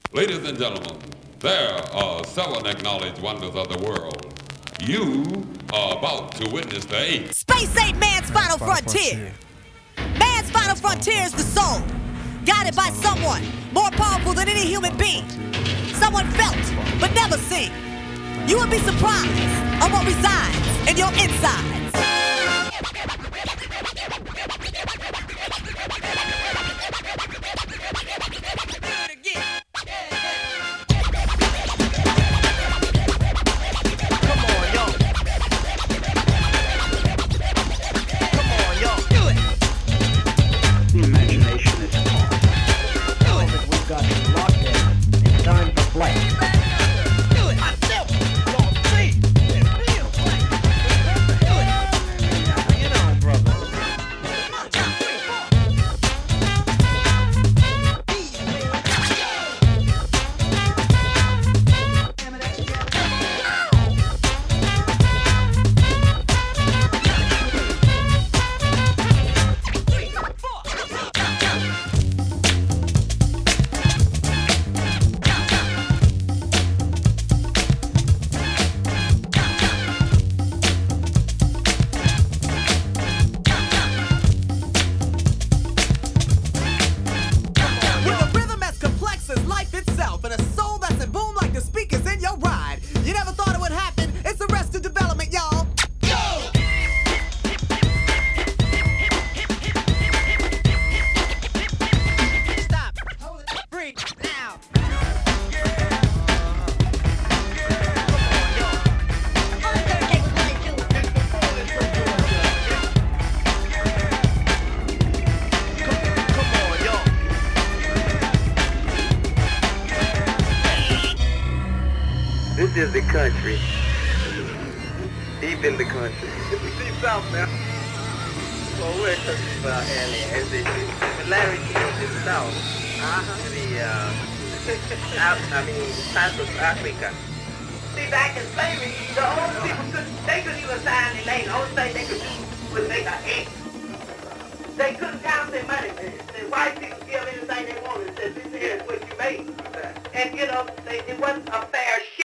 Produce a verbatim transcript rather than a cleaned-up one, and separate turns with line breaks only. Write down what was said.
Ladies and gentlemen, there are seven acknowledged wonders of the world. You are about to witness the eighth.
Space ain't man's final, final frontier. frontier. Man's final frontier is the soul, guided by someone more powerful than any human being. Someone felt, but never seen. You would be surprised on what resides in your insides.
This is the country. Deep in the country. Deep south now. Well, we're talking about aliens. The similarity of the south. Uh-huh. The, uh, out, I mean, parts of Africa.
See, back in slavery, the old people couldn't, they couldn't even sign their name. The only thing they could do was make an X. They couldn't count their money. The white people give anything they wanted. They said, this is what you made. And, you know, they, it wasn't a fair share.